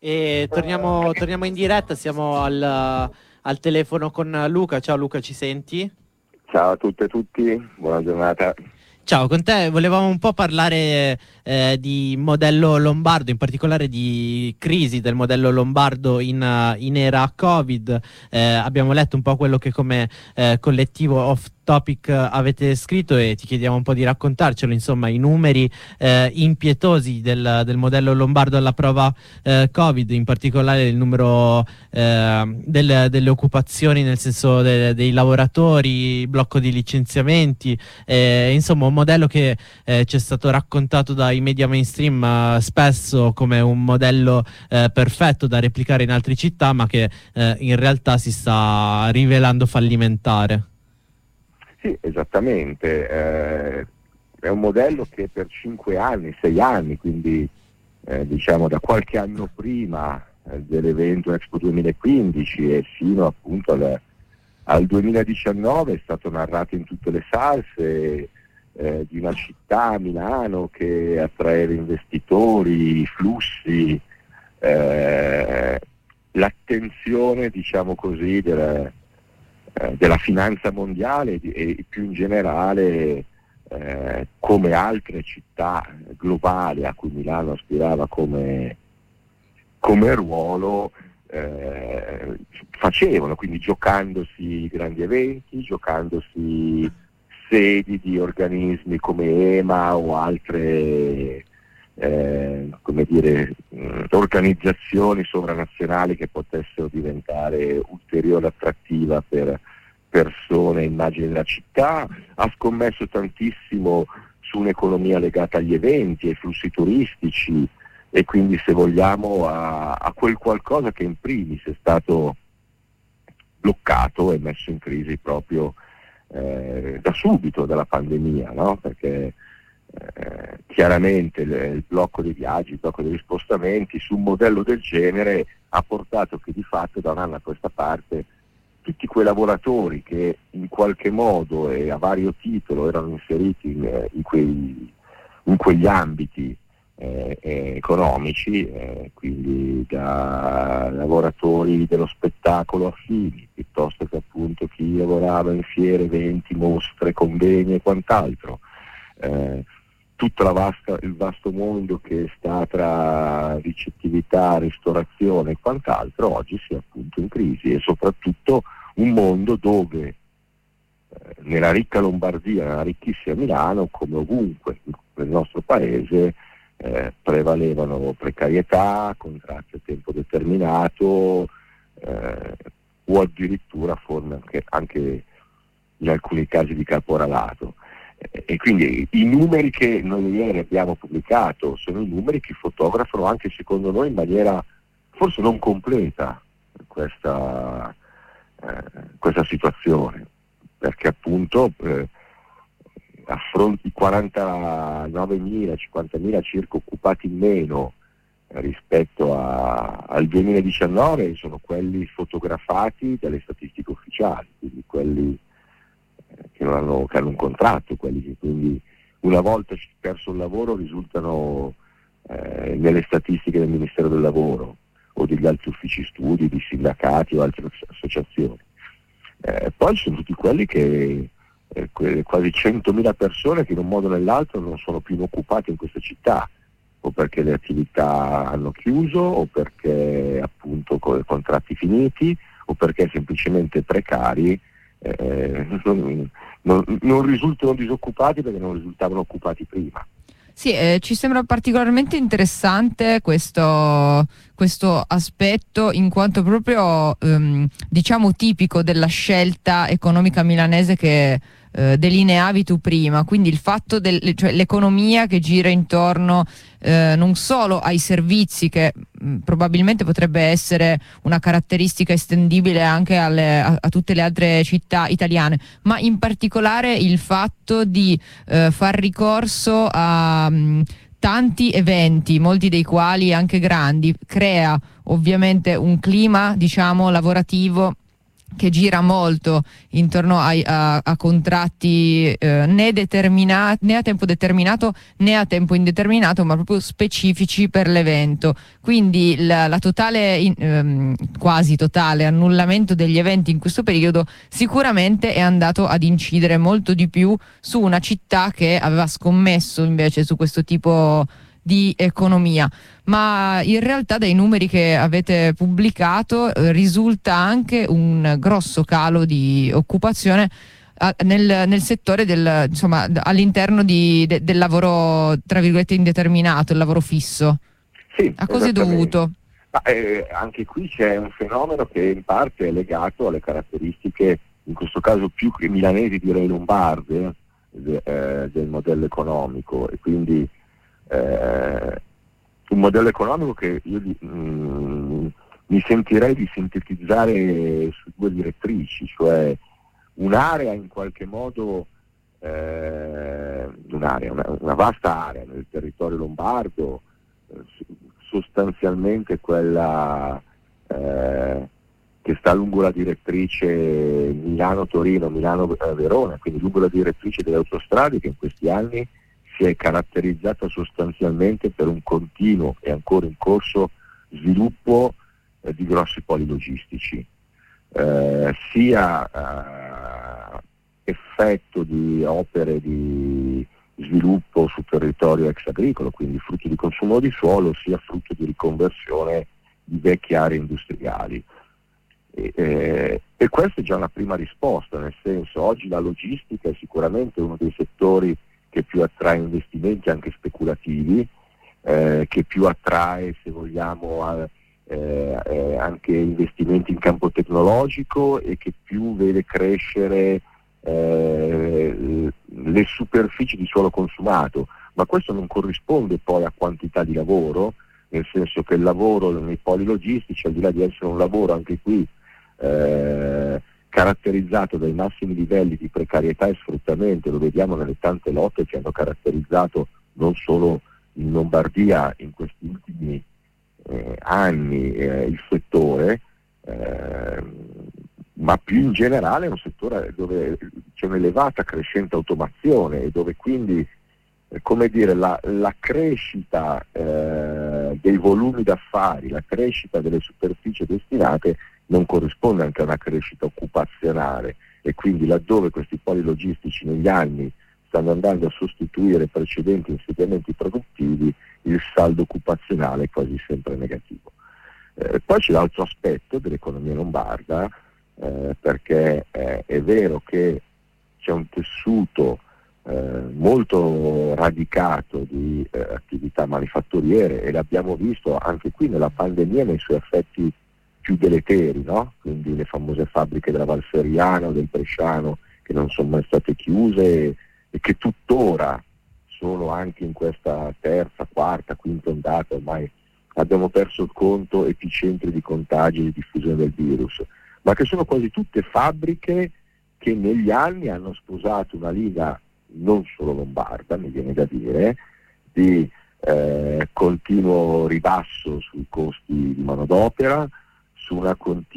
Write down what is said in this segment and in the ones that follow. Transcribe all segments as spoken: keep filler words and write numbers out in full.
E torniamo, torniamo in diretta, siamo al, al telefono con Luca. Ciao Luca, ci senti? Ciao a tutte e tutti, buona giornata. Ciao, con te volevamo un po' parlare eh, di modello lombardo, in particolare di crisi del modello lombardo in, uh, in era Covid. Eh, abbiamo letto un po' quello che come eh, collettivo off topic avete scritto e ti chiediamo un po' di raccontarcelo, insomma, i numeri eh, impietosi del, del modello lombardo alla prova eh, Covid, in particolare il numero eh, del, delle occupazioni, nel senso de, dei lavoratori, blocco di licenziamenti, eh, insomma un modello che eh, ci è stato raccontato dai media mainstream eh, spesso come un modello eh, perfetto da replicare in altre città, ma che eh, in realtà si sta rivelando fallimentare. Sì, esattamente. Eh, è un modello che per cinque anni, sei anni, quindi eh, diciamo da qualche anno prima eh, dell'evento Expo duemilaquindici e fino appunto al, al duemiladiciannove è stato narrato in tutte le salse eh, di una città, Milano, che attraeva investitori, flussi, eh, l'attenzione, diciamo così, della della finanza mondiale e più in generale eh, come altre città globali a cui Milano aspirava come, come ruolo eh, facevano, quindi giocandosi grandi eventi, giocandosi sedi di organismi come E M A o altre eh, come dire, mh, organizzazioni sovranazionali che potessero diventare ulteriore attrattiva per persone e immagini della città. Ha scommesso tantissimo su un'economia legata agli eventi, ai flussi turistici e quindi, se vogliamo, a, a quel qualcosa che in primis è stato bloccato e messo in crisi proprio eh, da subito dalla pandemia, no? Perché Eh, chiaramente il, il blocco dei viaggi, il blocco degli spostamenti su un modello del genere ha portato che di fatto da un anno a questa parte tutti quei lavoratori che in qualche modo e a vario titolo erano inseriti in, in, quei, in quegli ambiti eh, eh, economici, eh, quindi da lavoratori dello spettacolo affini, piuttosto che appunto chi lavorava in fiere, eventi, mostre, convegni e quant'altro, eh, tutto la vasta, il vasto mondo che sta tra ricettività, ristorazione e quant'altro, oggi si è appunto in crisi, e soprattutto un mondo dove eh, nella ricca Lombardia, nella ricchissima Milano, come ovunque nel nostro paese, eh, prevalevano precarietà, contratti a tempo determinato eh, o addirittura forme anche, anche in alcuni casi di caporalato. E quindi i numeri che noi ieri abbiamo pubblicato sono i numeri che fotografano anche, secondo noi, in maniera forse non completa questa, eh, questa situazione, perché appunto eh, a fronte di quarantanovemila, cinquantamila circa occupati in meno eh, rispetto a, al duemiladiciannove, sono quelli fotografati dalle statistiche ufficiali, quindi quelli Che, non hanno, che hanno un contratto, quelli che quindi una volta perso il lavoro risultano eh, nelle statistiche del Ministero del Lavoro o degli altri uffici studi, di sindacati o altre associazioni. Eh, poi ci sono tutti quelli che, eh, quelle quasi centomila persone che in un modo o nell'altro non sono più occupate in questa città, o perché le attività hanno chiuso, o perché appunto con i contratti finiti, o perché semplicemente precari. Eh, non, non, non risultano disoccupati perché non risultavano occupati prima. Sì, eh, ci sembra particolarmente interessante questo, questo aspetto, in quanto proprio ehm, diciamo tipico della scelta economica milanese che eh, delineavi tu prima, quindi il fatto del, cioè l'economia che gira intorno eh, non solo ai servizi, che mh, probabilmente potrebbe essere una caratteristica estendibile anche alle, a, a tutte le altre città italiane, ma in particolare il fatto di eh, far ricorso a mh, tanti eventi, molti dei quali anche grandi, crea ovviamente un clima, diciamo, lavorativo che gira molto intorno ai, a, a contratti eh, né determinati, né a tempo determinato né a tempo indeterminato, ma proprio specifici per l'evento. Quindi la, la totale, in, ehm, quasi totale annullamento degli eventi in questo periodo sicuramente è andato ad incidere molto di più su una città che aveva scommesso invece su questo tipo di economia. Ma in realtà dai numeri che avete pubblicato eh, risulta anche un grosso calo di occupazione a, nel, nel settore del, insomma, all'interno di, de, del lavoro tra virgolette indeterminato, il lavoro fisso. Sì, a cosa è dovuto? Ma, eh, anche qui c'è un fenomeno che in parte è legato alle caratteristiche, in questo caso più che milanesi direi lombarde, de, eh, del modello economico, e quindi eh, un modello economico che io mh, mi sentirei di sintetizzare su due direttrici, cioè un'area in qualche modo, eh, un'area, una, una vasta area nel territorio lombardo, eh, sostanzialmente quella eh, che sta lungo la direttrice Milano-Torino, Milano-Verona, quindi lungo la direttrice delle autostrade, che in questi anni si è caratterizzata sostanzialmente per un continuo e ancora in corso sviluppo eh, di grossi poli logistici, eh, sia eh, effetto di opere di sviluppo sul territorio ex agricolo, quindi frutto di consumo di suolo, sia frutto di riconversione di vecchie aree industriali. E, eh, e questa è già una prima risposta, nel senso, oggi la logistica è sicuramente uno dei settori che più attrae investimenti anche speculativi, eh, che più attrae, se vogliamo, a, eh, eh, anche investimenti in campo tecnologico, e che più vede crescere eh, le superfici di suolo consumato, ma questo non corrisponde poi a quantità di lavoro, nel senso che il lavoro nei poli logistici, al di là di essere un lavoro anche qui eh, caratterizzato dai massimi livelli di precarietà e sfruttamento, lo vediamo nelle tante lotte che hanno caratterizzato non solo in Lombardia in questi ultimi eh, anni eh, il settore, eh, ma più in generale è un settore dove c'è un'elevata crescente automazione e dove quindi eh, come dire, la, la crescita eh, dei volumi d'affari, la crescita delle superfici destinate non corrisponde anche a una crescita occupazionale, e quindi laddove questi poli logistici negli anni stanno andando a sostituire precedenti insediamenti produttivi, il saldo occupazionale è quasi sempre negativo. Eh, poi c'è l'altro aspetto dell'economia lombarda, eh, perché eh, è vero che c'è un tessuto eh, molto radicato di eh, attività manifatturiere, e l'abbiamo visto anche qui nella pandemia nei suoi effetti più deleteri, no? Quindi le famose fabbriche della Valseriana o del Bresciano che non sono mai state chiuse e, e che tuttora sono anche in questa terza, quarta, quinta ondata, ormai abbiamo perso il conto, epicentri di contagi e di diffusione del virus, ma che sono quasi tutte fabbriche che negli anni hanno sposato una linea non solo lombarda, mi viene da dire, di eh, continuo ribasso sui costi di manodopera, su una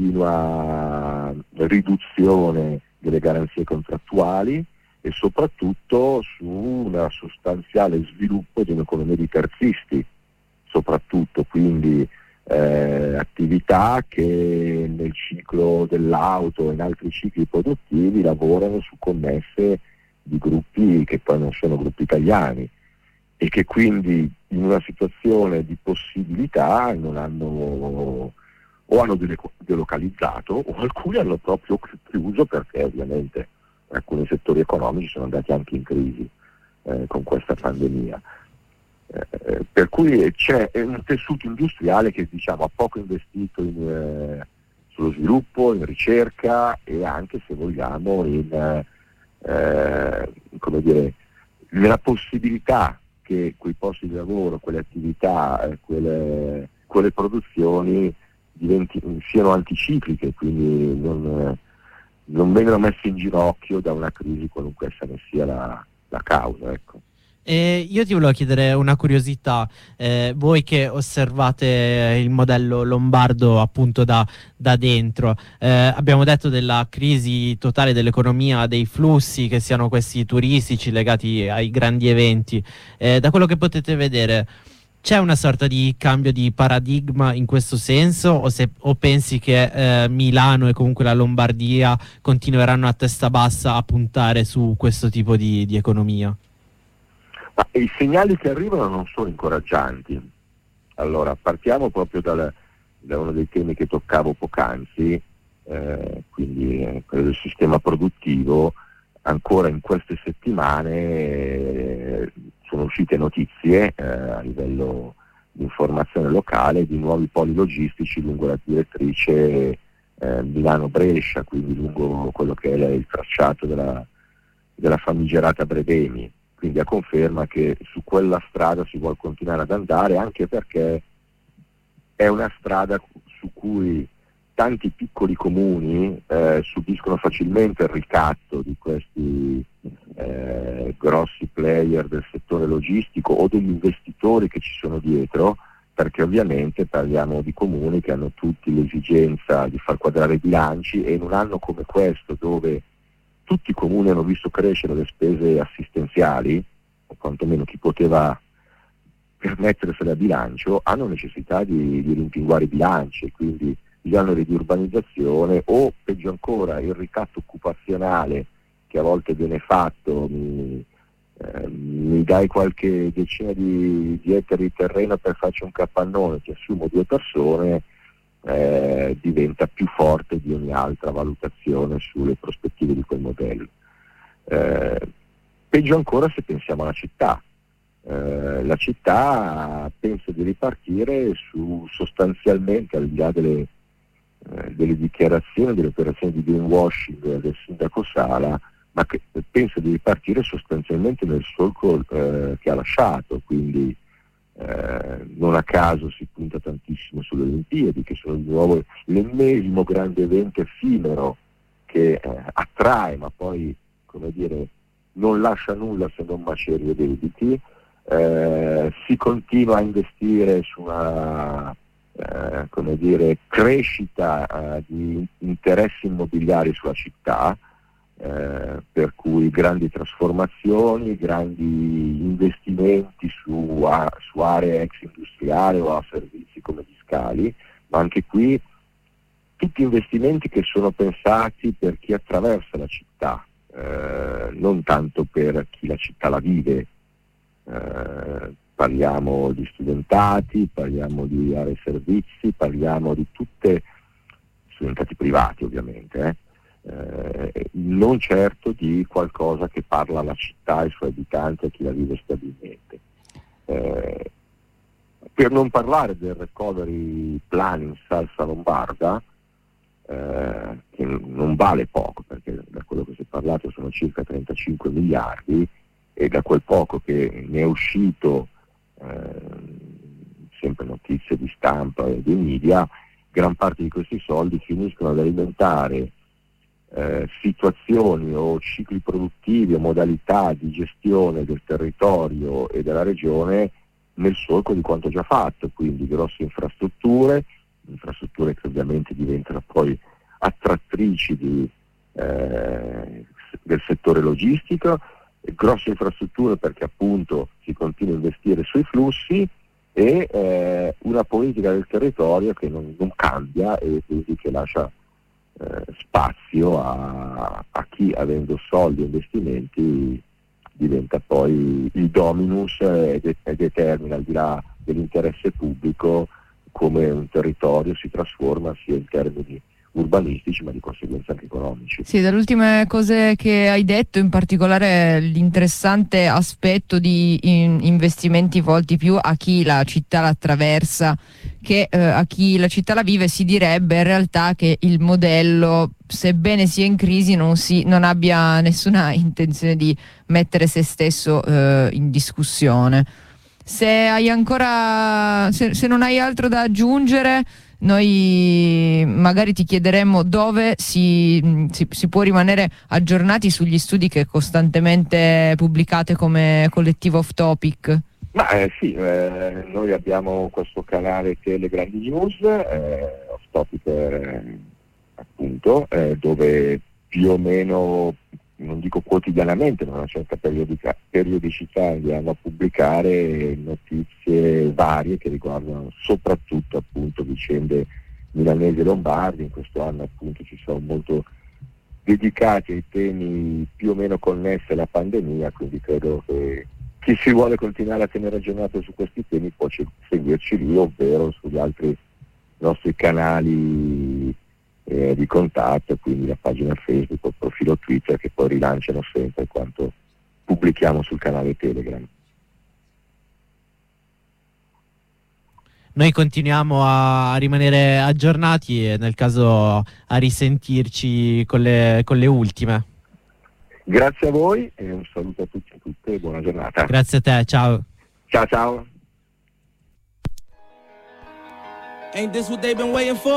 continua riduzione delle garanzie contrattuali e soprattutto su un sostanziale sviluppo di un'economia di terzisti, soprattutto, quindi eh, attività che nel ciclo dell'auto e in altri cicli produttivi lavorano su commesse di gruppi che poi non sono gruppi italiani e che quindi in una situazione di possibilità non hanno o hanno delocalizzato o alcuni hanno proprio chiuso, perché ovviamente alcuni settori economici sono andati anche in crisi eh, con questa pandemia. Eh, per cui c'è un tessuto industriale che, diciamo, ha poco investito in, eh, sullo sviluppo, in ricerca e anche, se vogliamo, in eh, come dire, nella possibilità che quei posti di lavoro, quelle attività, eh, quelle, quelle produzioni diventi, siano anticicliche, quindi non, non vengano messe in ginocchio da una crisi qualunque essa ne sia la, la causa, ecco. E io ti volevo chiedere una curiosità, eh, voi che osservate il modello lombardo appunto da, da dentro, eh, abbiamo detto della crisi totale dell'economia, dei flussi che siano questi turistici legati ai grandi eventi, eh, da quello che potete vedere c'è una sorta di cambio di paradigma in questo senso o, se, o pensi che eh, Milano e comunque la Lombardia continueranno a testa bassa a puntare su questo tipo di, di economia? Ma i segnali che arrivano non sono incoraggianti. Allora, partiamo proprio dal, da uno dei temi che toccavo poc'anzi, eh, quindi eh, quello del sistema produttivo. Ancora in queste settimane eh, sono uscite notizie eh, a livello di informazione locale di nuovi poli logistici lungo la direttrice eh, Milano-Brescia, quindi lungo quello che è il tracciato della, della famigerata Brebemi. Quindi a conferma che su quella strada si vuole continuare ad andare, anche perché è una strada su cui tanti piccoli comuni eh, subiscono facilmente il ricatto di questi eh, grossi player del settore logistico o degli investitori che ci sono dietro, perché ovviamente parliamo di comuni che hanno tutti l'esigenza di far quadrare i bilanci, e in un anno come questo, dove tutti i comuni hanno visto crescere le spese assistenziali, o quantomeno chi poteva permettersele a bilancio, hanno necessità di, di rimpinguare i bilanci, quindi gli oneri di urbanizzazione o, peggio ancora, il ricatto occupazionale che a volte viene fatto. Mi, eh, mi dai qualche decina di, di ettari di terreno per farci un capannone, ti assumo due persone, Eh, diventa più forte di ogni altra valutazione sulle prospettive di quel modello. Eh, peggio ancora se pensiamo alla città. Eh, la città pensa di ripartire su, sostanzialmente, al di là delle, eh, delle dichiarazioni, delle operazioni di greenwashing del sindaco Sala, ma che pensa di ripartire sostanzialmente nel solco eh, che ha lasciato, quindi Eh, non a caso si punta tantissimo sulle Olimpiadi, che sono di nuovo l'ennesimo grande evento effimero che eh, attrae, ma poi, come dire, non lascia nulla se non macerie debiti. Eh, si continua a investire su una eh, come dire, crescita eh, di interessi immobiliari sulla città, Eh, per cui grandi trasformazioni, grandi investimenti su, a, su aree ex industriali o a servizi come gli scali, ma anche qui tutti investimenti che sono pensati per chi attraversa la città, eh, non tanto per chi la città la vive. Eh, parliamo di studentati, parliamo di aree servizi, parliamo di tutte, studentati privati ovviamente, eh. Eh, non certo di qualcosa che parla alla città, ai suoi abitanti, a chi la vive stabilmente. Eh, per non parlare del recovery plan in salsa lombarda, eh, che non vale poco, perché da quello che si è parlato sono circa trentacinque miliardi, e da quel poco che ne è uscito, eh, sempre notizie di stampa e dei media, gran parte di questi soldi finiscono ad alimentare Eh, situazioni o cicli produttivi o modalità di gestione del territorio e della regione nel solco di quanto già fatto, quindi grosse infrastrutture, infrastrutture che ovviamente diventano poi attrattrici di, eh, del settore logistico, grosse infrastrutture perché appunto si continua a investire sui flussi, e eh, una politica del territorio che non, non cambia e quindi che lascia Eh, spazio a, a chi, avendo soldi e investimenti, diventa poi il dominus e, de- e determina, al di là dell'interesse pubblico, come un territorio si trasforma sia in termini urbanistici ma di conseguenza anche economici. Sì, dalle ultime cose che hai detto, in particolare l'interessante aspetto di in- investimenti volti più a chi la città la attraversa che eh, a chi la città la vive, si direbbe in realtà che il modello, sebbene sia in crisi, non, si, non abbia nessuna intenzione di mettere se stesso eh, in discussione. Se hai ancora, se, se non hai altro da aggiungere, noi magari ti chiederemo dove si, si, si può rimanere aggiornati sugli studi che costantemente pubblicate come collettivo Off Topic. Ma eh, sì, eh, noi abbiamo questo canale Telegram News, eh, Off Topic eh, appunto, eh, dove più o meno, non dico quotidianamente, ma una certa periodica, periodicità andiamo a pubblicare notizie varie che riguardano soprattutto appunto vicende milanesi e lombardi. In questo anno appunto ci sono molto dedicati ai temi più o meno connessi alla pandemia, quindi credo che chi si vuole continuare a tenere aggiornato su questi temi può seguirci lì, ovvero sugli altri nostri canali eh, di contatto, quindi la pagina Facebook o il profilo Twitter, che poi rilanciano sempre quanto pubblichiamo sul canale Telegram. Noi continuiamo a rimanere aggiornati e nel caso a risentirci con le, con le ultime. Grazie a voi e un saluto a tutti e tutte e buona giornata. Grazie a te, ciao. Ciao ciao. Ain't this what they've been waiting for?